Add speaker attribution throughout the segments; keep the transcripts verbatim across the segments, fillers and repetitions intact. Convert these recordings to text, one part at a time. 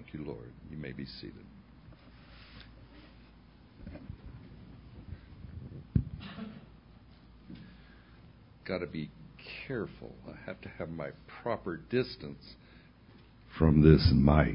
Speaker 1: you, Lord. You may be seated. Got to be careful. I have to have my proper distance from this mic.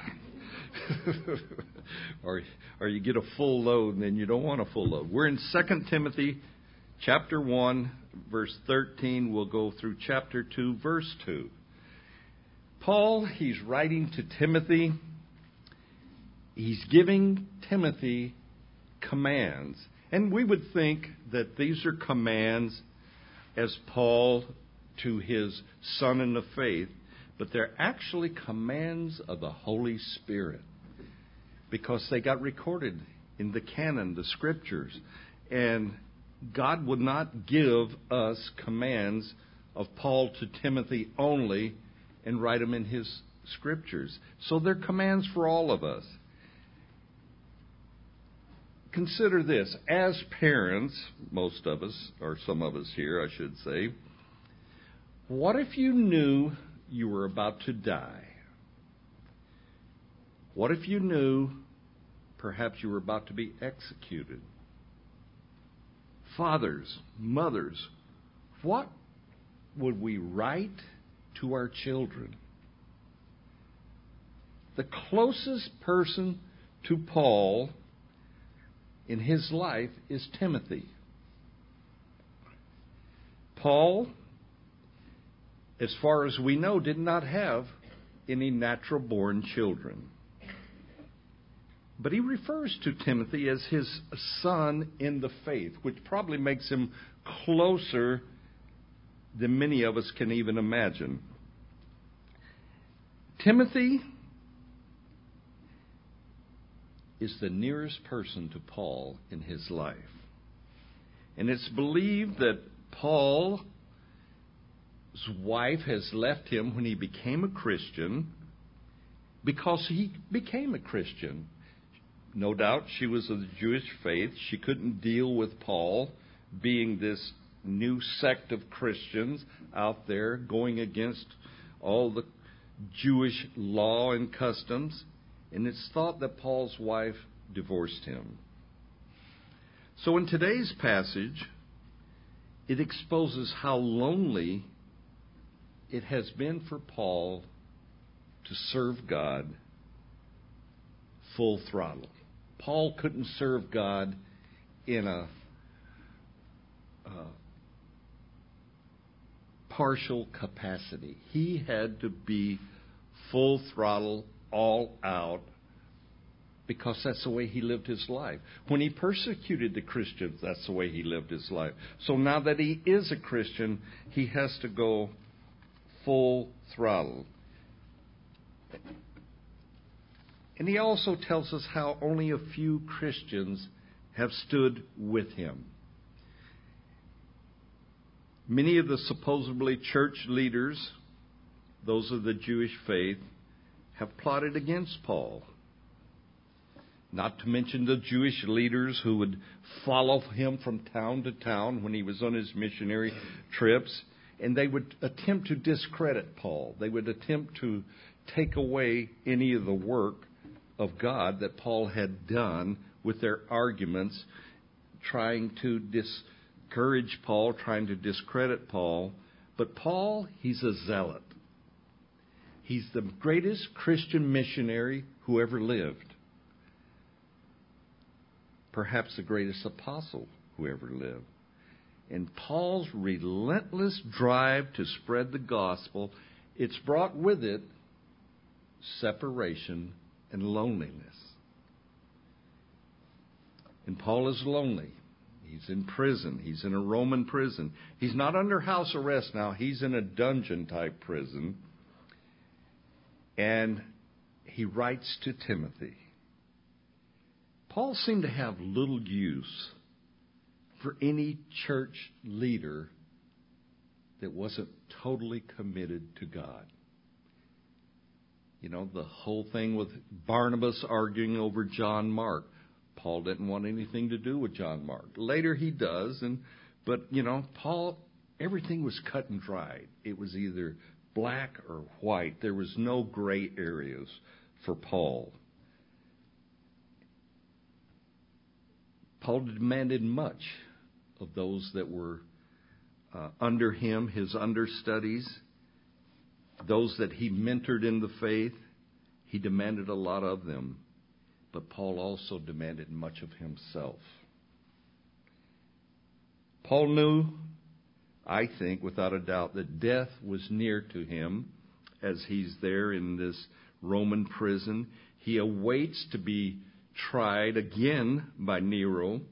Speaker 1: or, or you get a full load and then you don't want a full load. We're in Second Timothy chapter one, verse thirteen. We'll go through chapter two, verse two. Paul, he's writing to Timothy. He's giving Timothy commands. And we would think that these are commands as Paul to his son in the faith, but they're actually commands of the Holy Spirit because they got recorded in the canon, the scriptures. And God would not give us commands of Paul to Timothy only and write them in his scriptures. So they're commands for all of us. Consider this. As parents, most of us, or some of us here, I should say, what if you knew you were about to die? What if you knew perhaps you were about to be executed? Fathers, mothers, what would we write to our children? The closest person to Paul in his life is Timothy. Paul, as far as we know, did not have any natural-born children. But he refers to Timothy as his son in the faith, which probably makes him closer than many of us can even imagine. Timothy is the nearest person to Paul in his life. And it's believed that Paul's wife has left him when he became a Christian because he became a Christian. No doubt she was of the Jewish faith. She couldn't deal with Paul being this new sect of Christians out there going against all the Jewish law and customs. And it's thought that Paul's wife divorced him. So in today's passage, it exposes how lonely it has been for Paul to serve God full throttle. Paul couldn't serve God in a uh, partial capacity. He had to be full throttle, all out, because that's the way he lived his life. When he persecuted the Christians, that's the way he lived his life. So now that he is a Christian, he has to go full throttle. And he also tells us how only a few Christians have stood with him. Many of the supposedly church leaders, those of the Jewish faith, have plotted against Paul. Not to mention the Jewish leaders who would follow him from town to town when he was on his missionary trips, and they would attempt to discredit Paul. They would attempt to take away any of the work of God that Paul had done with their arguments, trying to discourage Paul, trying to discredit Paul. But Paul, he's a zealot. He's the greatest Christian missionary who ever lived. Perhaps the greatest apostle who ever lived. And Paul's relentless drive to spread the gospel, it's brought with it separation and loneliness. And Paul is lonely. He's in prison. He's in a Roman prison. He's not under house arrest now. He's in a dungeon-type prison. And he writes to Timothy. Paul seemed to have little use for any church leader that wasn't totally committed to God. You know, the whole thing with Barnabas arguing over John Mark. Paul didn't want anything to do with John Mark. Later he does, and but, you know, Paul, everything was cut and dried. It was either black or white. There was no gray areas for Paul. Paul demanded much of those that were uh, under him, his understudies, those that he mentored in the faith. He demanded a lot of them. But Paul also demanded much of himself. Paul knew, I think, without a doubt, that death was near to him as he's there in this Roman prison. He awaits to be tried again by Nero.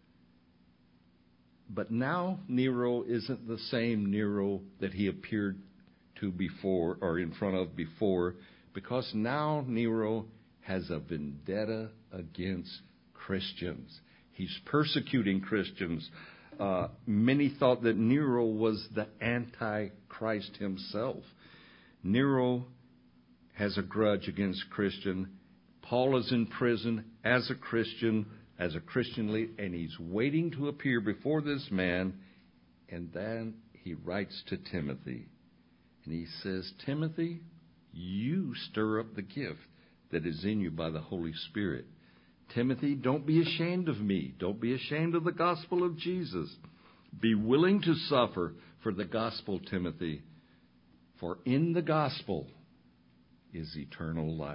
Speaker 1: But now Nero isn't the same Nero that he appeared to before or in front of before, because now Nero has a vendetta against Christians. He's persecuting Christians. Uh, many thought that Nero was the Antichrist himself. Nero has a grudge against Christian. Paul is in prison as a Christian, as a Christian leader, and he's waiting to appear before this man. And then he writes to Timothy, and he says, Timothy, you stir up the gift that is in you by the Holy Spirit. Timothy, don't be ashamed of me. Don't be ashamed of the gospel of Jesus. Be willing to suffer for the gospel, Timothy. For in the gospel is eternal life.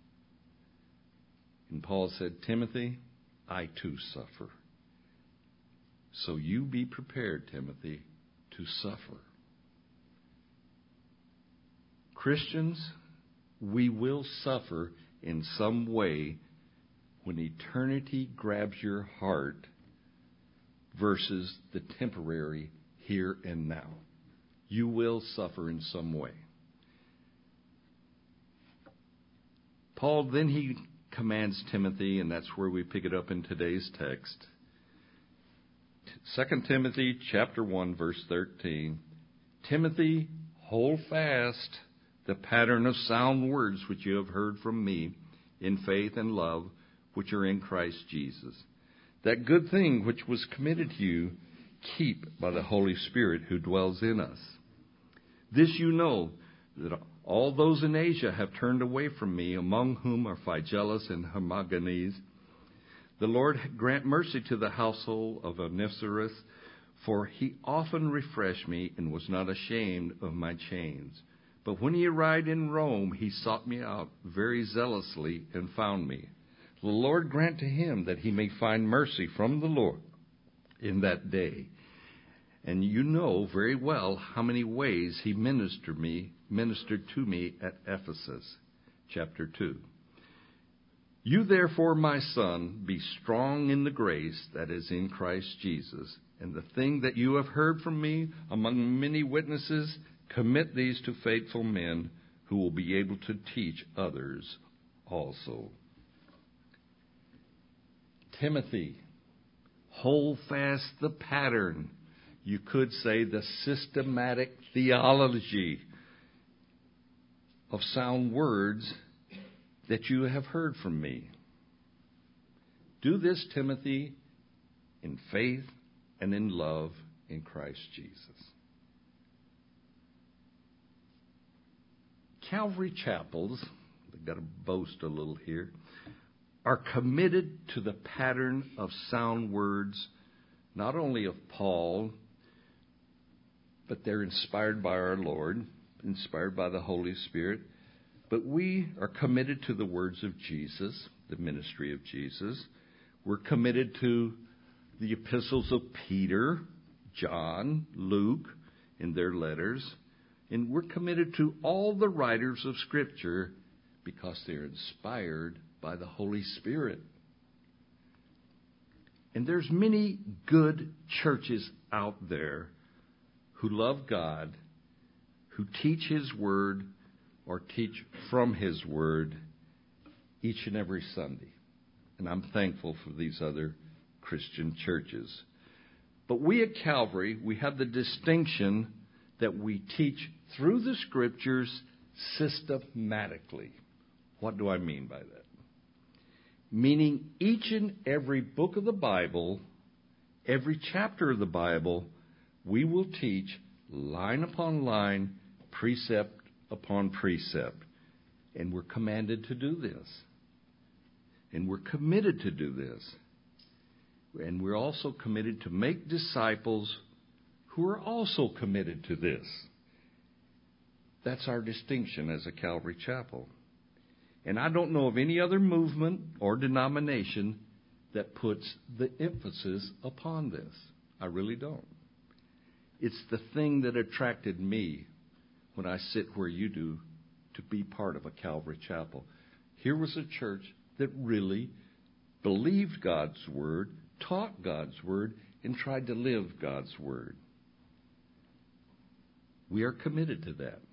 Speaker 1: And Paul said, Timothy, I too suffer. So you be prepared, Timothy, to suffer. Christians, we will suffer in some way when eternity grabs your heart versus the temporary here and now. You will suffer in some way. Paul, then he commands Timothy, and that's where we pick it up in today's text. Second Timothy chapter one, verse thirteen. Timothy, hold fast the pattern of sound words which you have heard from me in faith and love, which are in Christ Jesus. That good thing which was committed to you, keep by the Holy Spirit who dwells in us. This you know, that all those in Asia have turned away from me, among whom are Phygelus and Hermogenes. The Lord grant mercy to the household of Onesiphorus, for he often refreshed me and was not ashamed of my chains. But when he arrived in Rome, he sought me out very zealously and found me. The Lord grant to him that he may find mercy from the Lord in that day. And you know very well how many ways he ministered me, ministered to me at Ephesus. Chapter two. You therefore, my son, be strong in the grace that is in Christ Jesus. And the thing that you have heard from me among many witnesses, commit these to faithful men who will be able to teach others also. Timothy, hold fast the pattern. You could say the systematic theology of sound words that you have heard from me. Do this, Timothy, in faith and in love in Christ Jesus. Calvary chapels, I've got to boast a little here, are committed to the pattern of sound words, not only of Paul, but they're inspired by our Lord, inspired by the Holy Spirit. But we are committed to the words of Jesus, the ministry of Jesus. We're committed to the epistles of Peter, John, Luke, in their letters. And we're committed to all the writers of Scripture because they're inspired by the Holy Spirit. And there's many good churches out there who love God, who teach His Word or teach from His Word each and every Sunday. And I'm thankful for these other Christian churches. But we at Calvary, we have the distinction that we teach through the Scriptures systematically. What do I mean by that? Meaning each and every book of the Bible, every chapter of the Bible, we will teach line upon line, precept upon precept. And we're commanded to do this. And we're committed to do this. And we're also committed to make disciples who are also committed to this. That's our distinction as a Calvary Chapel. And I don't know of any other movement or denomination that puts the emphasis upon this. I really don't. It's the thing that attracted me when I sit where you do to be part of a Calvary Chapel. Here was a church that really believed God's Word, taught God's Word, and tried to live God's Word. We are committed to that.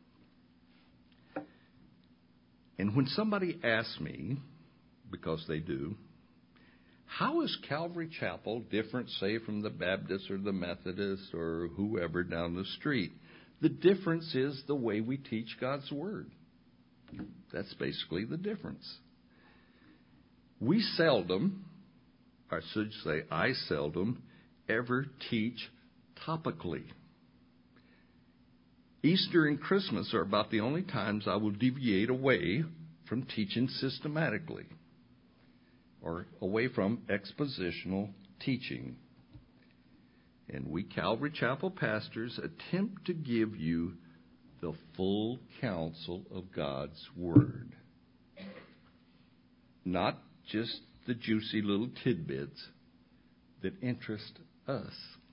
Speaker 1: And when somebody asks me, because they do, how is Calvary Chapel different, say, from the Baptist or the Methodist or whoever down the street? The difference is the way we teach God's Word. That's basically the difference. We seldom, I should say I seldom, ever teach topically. Easter and Christmas are about the only times I will deviate away from teaching systematically or away from expositional teaching. And we Calvary Chapel pastors attempt to give you the full counsel of God's Word. Not just the juicy little tidbits that interest us.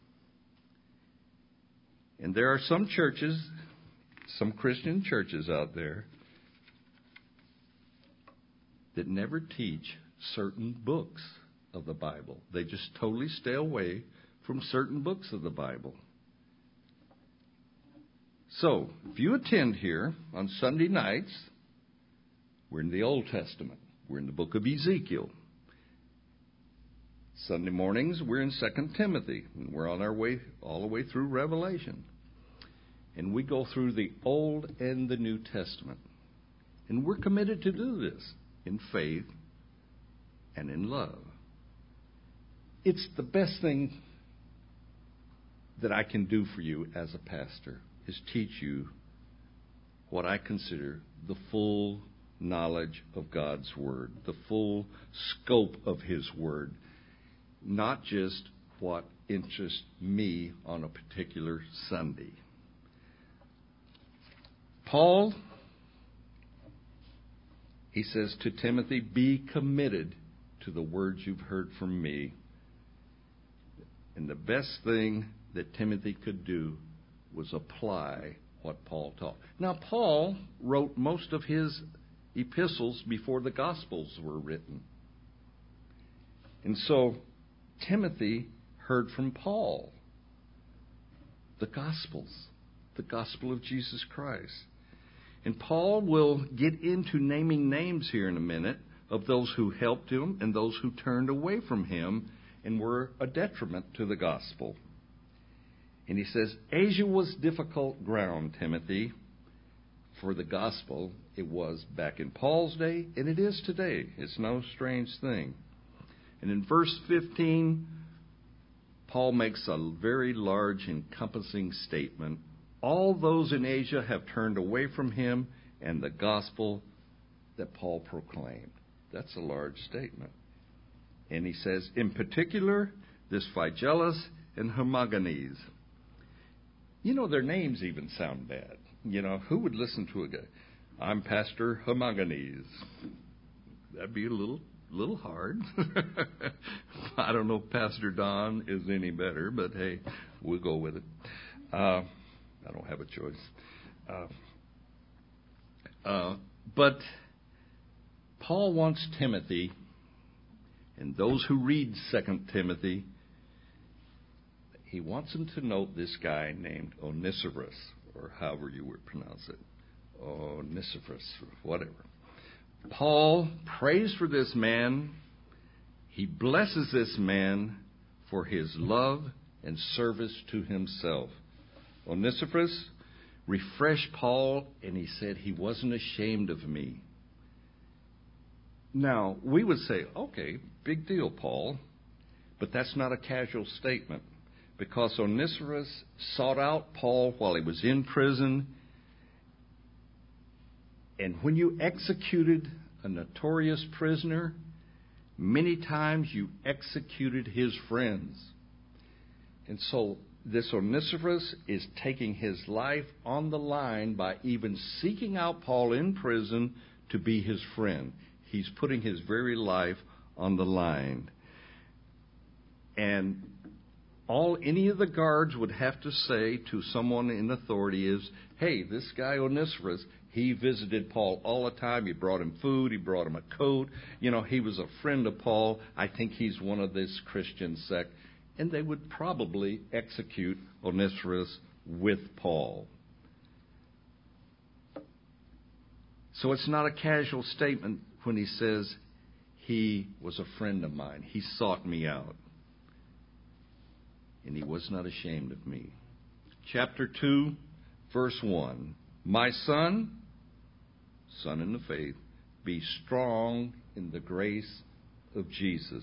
Speaker 1: And there are some churches, some Christian churches out there, that never teach certain books of the Bible. They just totally stay away from certain books of the Bible. So, if you attend here on Sunday nights, we're in the Old Testament. We're in the book of Ezekiel. Sunday mornings, we're in Second Timothy. And we're on our way all the way through Revelation. And we go through the Old and the New Testament. And we're committed to do this in faith and in love. It's the best thing that I can do for you as a pastor, is teach you what I consider the full knowledge of God's Word, the full scope of His Word, not just what interests me on a particular Sunday. Paul, he says to Timothy, be committed to the words you've heard from me. And the best thing that Timothy could do was apply what Paul taught. Now, Paul wrote most of his epistles before the Gospels were written. And so Timothy heard from Paul the Gospels, the Gospel of Jesus Christ. And Paul will get into naming names here in a minute of those who helped him and those who turned away from him and were a detriment to the gospel. And he says, Asia was difficult ground, Timothy, for the gospel. It was back in Paul's day, and it is today. It's no strange thing. And in verse fifteen, Paul makes a very large, encompassing statement. All those in Asia have turned away from him and the gospel that Paul proclaimed. That's a large statement. And he says, in particular, this Phygellus and Hermogenes. You know, their names even sound bad. You know, who would listen to a guy? I'm Pastor Hermogenes. That'd be a little little hard. I don't know if Pastor Don is any better, but hey, we'll go with it. Uh, I don't have a choice. Uh, uh, but Paul wants Timothy, and those who read Second Timothy, he wants them to note this guy named Onesiphorus, or however you would pronounce it. Onesiphorus, whatever. Paul prays for this man. He blesses this man for his love and service to himself. Onesiphorus refreshed Paul, and he said he wasn't ashamed of me. Now, we would say, okay, big deal, Paul, but that's not a casual statement, because Onesiphorus sought out Paul while he was in prison. And when you executed a notorious prisoner, many times you executed his friends. And so this Onesiphorus is taking his life on the line by even seeking out Paul in prison to be his friend. He's putting his very life on the line. And all any of the guards would have to say to someone in authority is, hey, this guy Onesiphorus, he visited Paul all the time. He brought him food. He brought him a coat. You know, he was a friend of Paul. I think he's one of this Christian sect. And they would probably execute Onesiphorus with Paul. So it's not a casual statement when he says, he was a friend of mine. He sought me out. And he was not ashamed of me. Chapter two, verse one. My son, son in the faith, be strong in the grace of Jesus.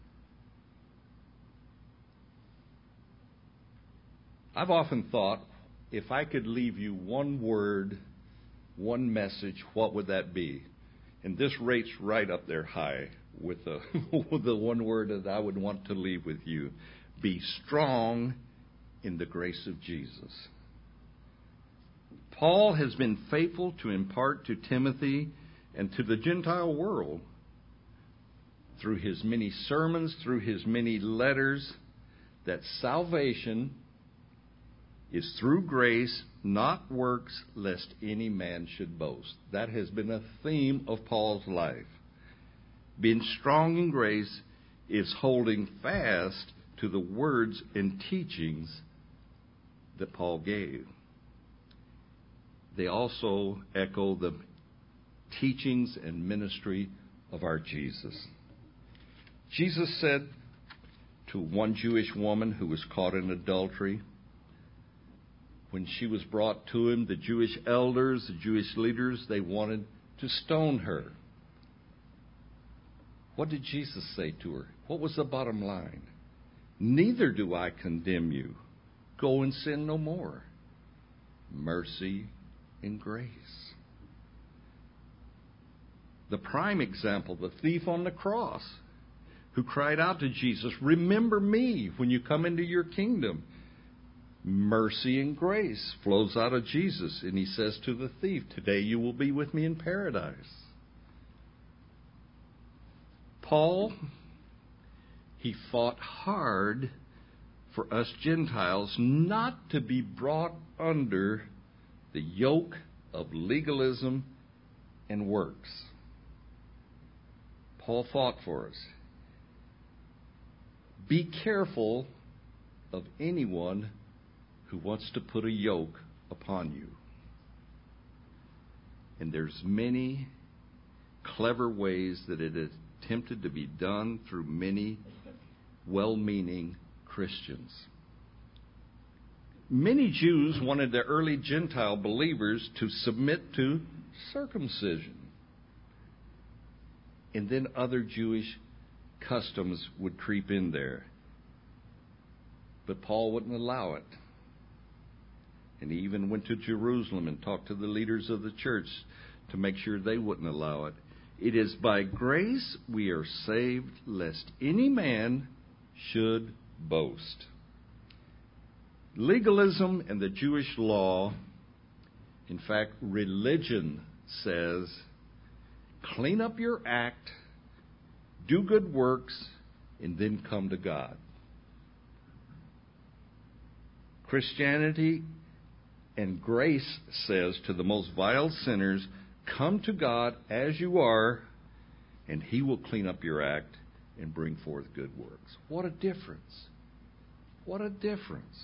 Speaker 1: I've often thought, if I could leave you one word, one message, what would that be? And this rates right up there high with the, with the one word that I would want to leave with you. Be strong in the grace of Jesus. Paul has been faithful to impart to Timothy and to the Gentile world through his many sermons, through his many letters, that salvation is through grace, not works, lest any man should boast. That has been a theme of Paul's life. Being strong in grace is holding fast to the words and teachings that Paul gave. They also echo the teachings and ministry of our Jesus. Jesus said to one Jewish woman who was caught in adultery, when she was brought to him, the Jewish elders, the Jewish leaders, they wanted to stone her. What did Jesus say to her? What was the bottom line? Neither do I condemn you. Go and sin no more. Mercy and grace. The prime example, the thief on the cross, who cried out to Jesus, remember me when you come into your kingdom. Mercy and grace flows out of Jesus. And he says to the thief, today you will be with me in paradise. Paul, he fought hard for us Gentiles not to be brought under the yoke of legalism and works. Paul fought for us. Be careful of anyone who wants to put a yoke upon you. And there's many clever ways that it is attempted to be done through many well-meaning Christians. Many Jews wanted the early Gentile believers to submit to circumcision. And then other Jewish customs would creep in there. But Paul wouldn't allow it. And he even went to Jerusalem and talked to the leaders of the church to make sure they wouldn't allow it. It is by grace we are saved, lest any man should boast. Legalism and the Jewish law, in fact, religion says, clean up your act, do good works, and then come to God. Christianity and grace says to the most vile sinners, come to God as you are, and He will clean up your act and bring forth good works. What a difference. What a difference.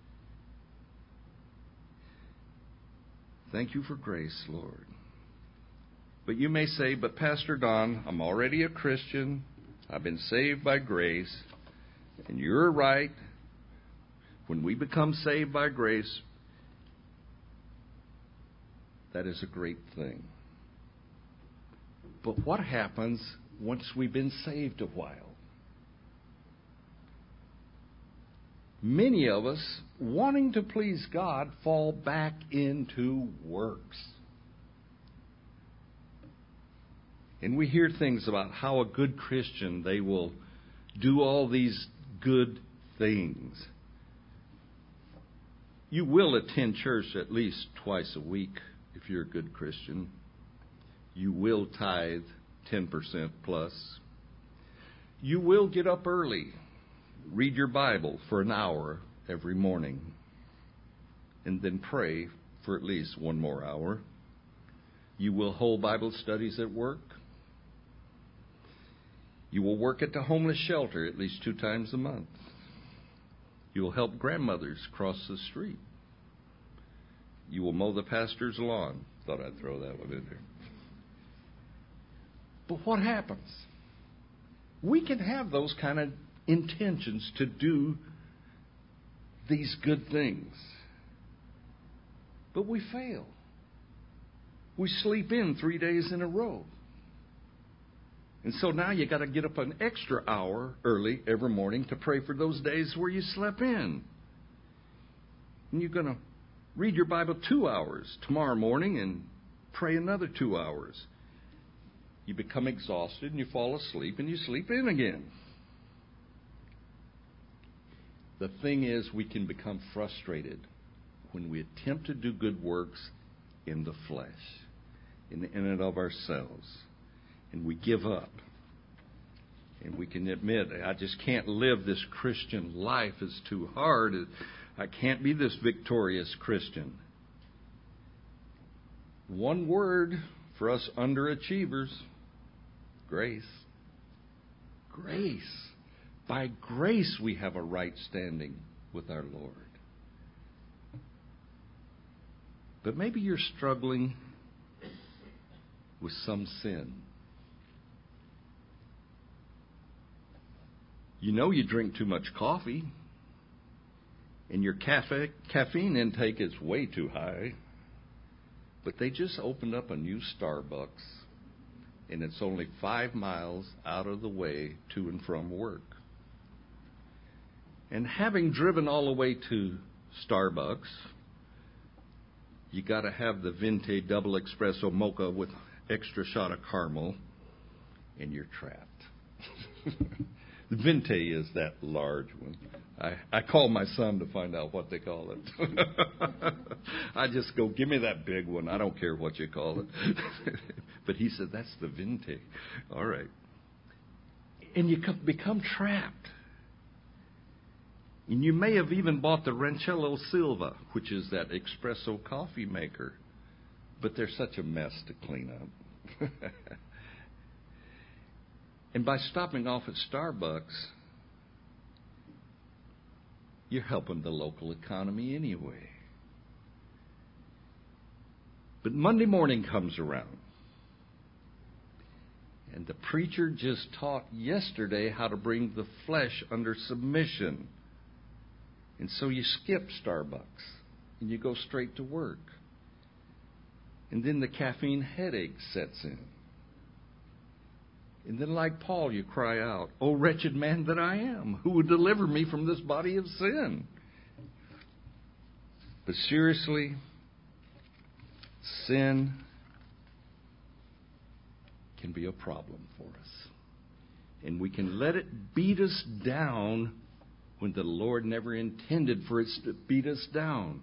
Speaker 1: Thank you for grace, Lord. But you may say, but Pastor Don, I'm already a Christian. I've been saved by grace. And you're right. When we become saved by grace, that is a great thing. But what happens once we've been saved a while? Many of us, wanting to please God, fall back into works. And we hear things about how a good Christian, they will do all these good things. You will attend church at least twice a week if you're a good Christian. You will tithe ten percent plus. You will get up early, read your Bible for an hour every morning, and then pray for at least one more hour. You will hold Bible studies at work. You will work at the homeless shelter at least two times a month. You will help grandmothers cross the street. You will mow the pastor's lawn. Thought I'd throw that one in there. But what happens? We can have those kind of intentions to do these good things. But we fail. We sleep in three days in a row. And so now you got to get up an extra hour early every morning to pray for those days where you slept in. And you're going to read your Bible two hours tomorrow morning and pray another two hours. You become exhausted and you fall asleep and you sleep in again. The thing is, we can become frustrated when we attempt to do good works in the flesh, in in and of ourselves. And we give up. And we can admit, I just can't live this Christian life. It's too hard. I can't be this victorious Christian. One word for us underachievers: grace. Grace. By grace we have a right standing with our Lord. But maybe you're struggling with some sin. You know you drink too much coffee, and your cafe, caffeine intake is way too high, but they just opened up a new Starbucks, and it's only five miles out of the way to and from work. And having driven all the way to Starbucks, you got to have the Venti double espresso mocha with extra shot of caramel, and you're trapped. The Venti is that large one. I, I call my son to find out what they call it. I just go, give me that big one. I don't care what you call it. But he said, that's the Venti. All right. And you become trapped. And you may have even bought the Rancello Silva, which is that espresso coffee maker. But they're such a mess to clean up. And by stopping off at Starbucks, you're helping the local economy anyway. But Monday morning comes around, and the preacher just taught yesterday how to bring the flesh under submission. And so you skip Starbucks, and you go straight to work. And then the caffeine headache sets in. And then, like Paul, you cry out, "O wretched man that I am, who would deliver me from this body of sin?" But seriously, sin can be a problem for us. And we can let it beat us down when the Lord never intended for it to beat us down.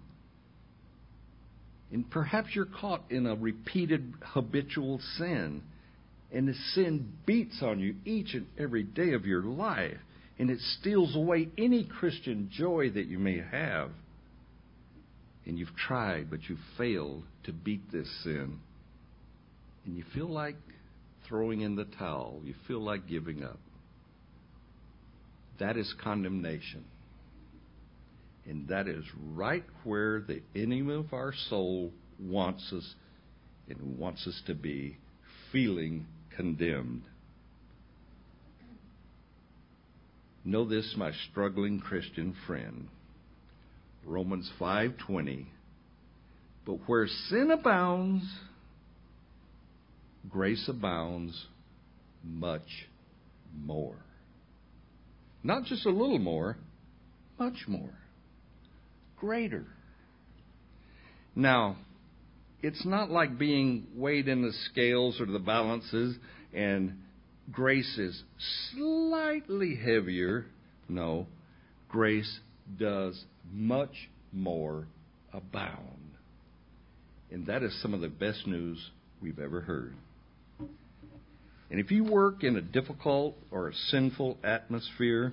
Speaker 1: And perhaps you're caught in a repeated habitual sin. And the sin beats on you each and every day of your life. And it steals away any Christian joy that you may have. And you've tried, but you've failed to beat this sin. And you feel like throwing in the towel. You feel like giving up. That is condemnation. And that is right where the enemy of our soul wants us and wants us to be, feeling condemned. Know this, my struggling Christian friend. Romans five twenty. But where sin abounds, grace abounds much more. Not just a little more, much more. Greater. Now, it's not like being weighed in the scales or the balances and grace is slightly heavier. No, grace does much more abound. And that is some of the best news we've ever heard. And if you work in a difficult or a sinful atmosphere,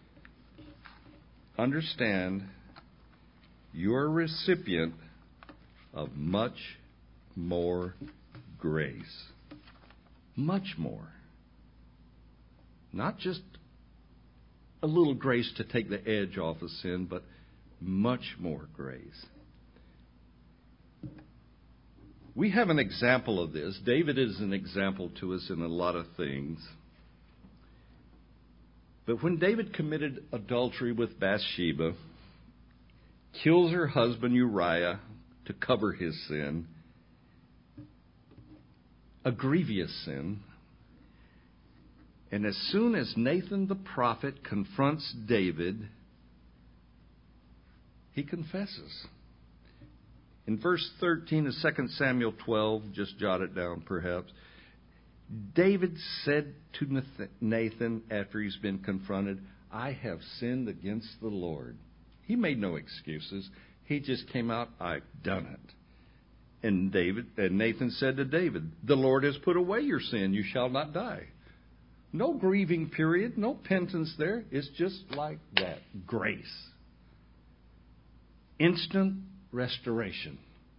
Speaker 1: understand you're a recipient of much more grace. Much more. Not just a little grace to take the edge off of sin, but much more grace. We have an example of this. David is an example to us in a lot of things. But when David committed adultery with Bathsheba, kills her husband Uriah to cover his sin, a grievous sin, and as soon as Nathan the prophet confronts David, he confesses. In verse thirteen of Second Samuel twelve, just jot it down perhaps, David said to Nathan after he's been confronted, I have sinned against the Lord. He made no excuses. He just came out, I've done it. And David and Nathan said to David, the Lord has put away your sin, you shall not die. No grieving period, no penance there. It's just like that. Grace. Instant restoration.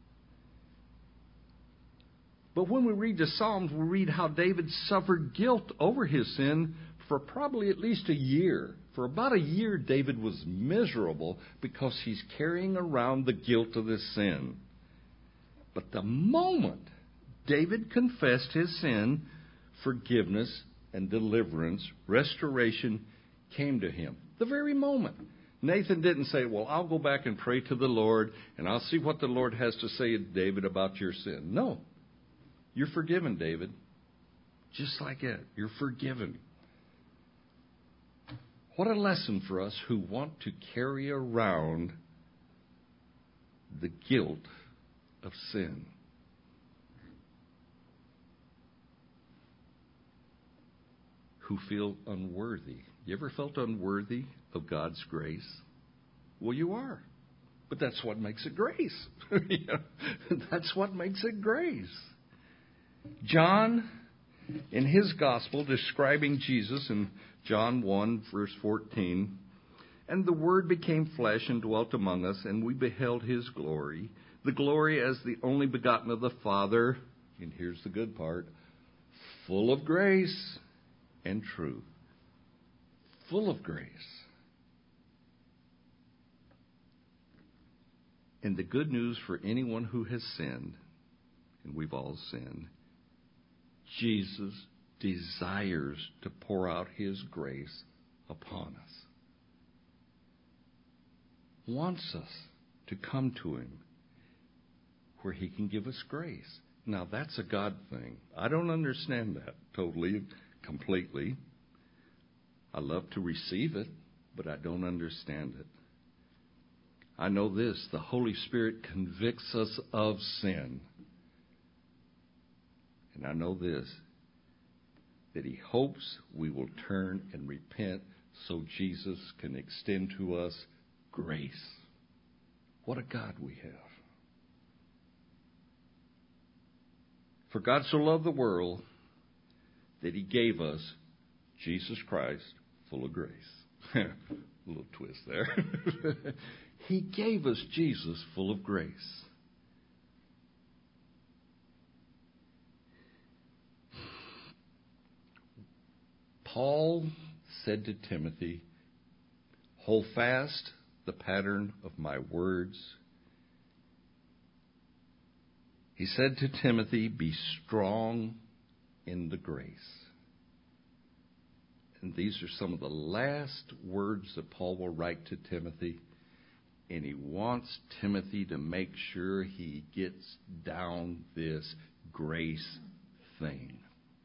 Speaker 1: But when we read the Psalms, we read how David suffered guilt over his sin for probably at least a year. For about a year, David was miserable because he's carrying around the guilt of his sin. But the moment David confessed his sin, forgiveness and deliverance, restoration came to him. The very moment. Nathan didn't say, well, I'll go back and pray to the Lord, and I'll see what the Lord has to say to David about your sin. No. You're forgiven, David. Just like that. You're forgiven. What a lesson for us who want to carry around the guilt of sin. Who feel unworthy. You ever felt unworthy of God's grace? Well, you are. But that's what makes it grace. That's what makes it grace. John, in his gospel, describing Jesus in John one, verse fourteen, and the Word became flesh and dwelt among us, and we beheld his glory, the glory as the only begotten of the Father, and here's the good part, full of grace and truth. Full of grace. And the good news for anyone who has sinned, and we've all sinned, Jesus desires to pour out his grace upon us. Wants us to come to him where he can give us grace. Now, that's a God thing. I don't understand that totally, completely. I love to receive it, but I don't understand it. I know this, the Holy Spirit convicts us of sin. And I know this, that he hopes we will turn and repent so Jesus can extend to us grace. What a God we have. For God so loved the world that he gave us Jesus Christ full of grace. A little twist there. He gave us Jesus full of grace. Paul said to Timothy, hold fast the pattern of my words. He said to Timothy, be strong in the grace. And these are some of the last words that Paul will write to Timothy. And he wants Timothy to make sure he gets down this grace thing.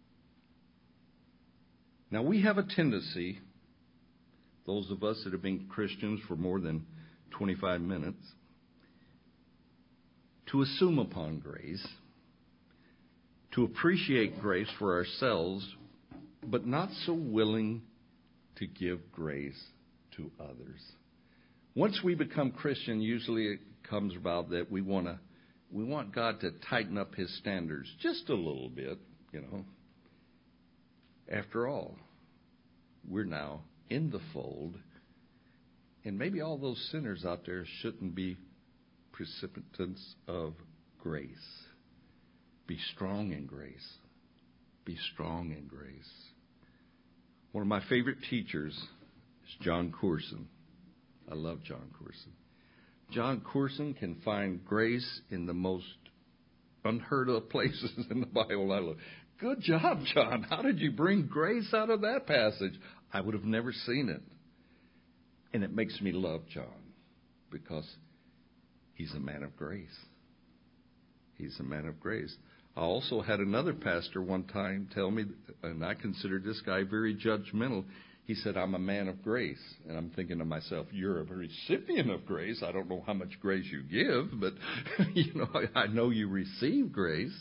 Speaker 1: Now, we have a tendency, those of us that have been Christians for more than twenty-five minutes, to assume upon grace to appreciate grace for ourselves, but not so willing to give grace to others. Once we become Christian, usually it comes about that we want to, we want God to tighten up His standards just a little bit, you know. After all, we're now in the fold, and maybe all those sinners out there shouldn't be precipitants of grace. Be strong in grace. Be strong in grace. One of my favorite teachers is John Courson. I love John Courson. John Courson can find grace in the most unheard of places in the Bible. I love. Good job, John. How did you bring grace out of that passage? I would have never seen it. And it makes me love John because he's a man of grace. He's a man of grace. I also had another pastor one time tell me, and I considered this guy very judgmental. He said, I'm a man of grace. And I'm thinking to myself, you're a recipient of grace. I don't know how much grace you give, but you know, I know you receive grace.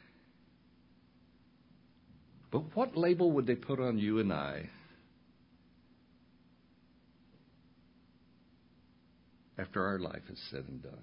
Speaker 1: But what label would they put on you and I after our life is said and done?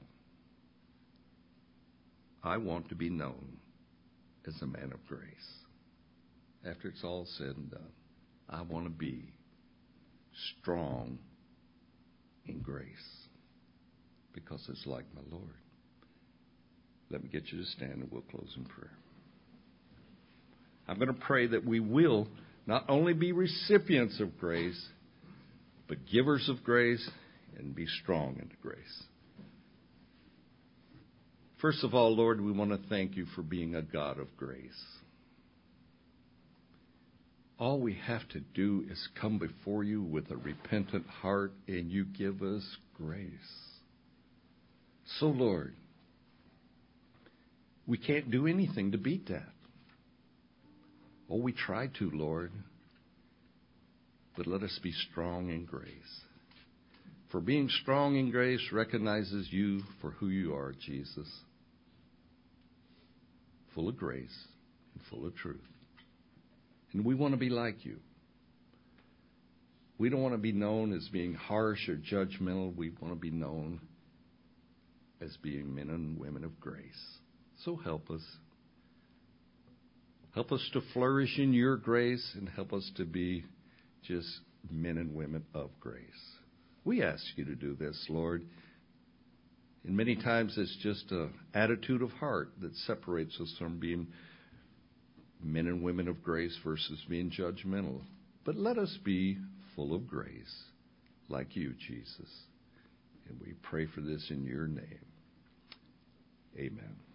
Speaker 1: I want to be known as a man of grace. After it's all said and done, I want to be strong in grace because it's like my Lord. Let me get you to stand and we'll close in prayer. I'm going to pray that we will not only be recipients of grace, but givers of grace and be strong in grace. First of all, Lord, we want to thank you for being a God of grace. All we have to do is come before you with a repentant heart, and you give us grace. So, Lord, we can't do anything to beat that. Oh, we try to, Lord, but let us be strong in grace. For being strong in grace recognizes you for who you are, Jesus. Full of grace and full of truth. And we want to be like you. We don't want to be known as being harsh or judgmental. We want to be known as being men and women of grace. So help us. Help us to flourish in your grace and help us to be just men and women of grace. We ask you to do this, Lord. And many times it's just an attitude of heart that separates us from being men and women of grace versus being judgmental. But let us be full of grace like you, Jesus. And we pray for this in your name. Amen.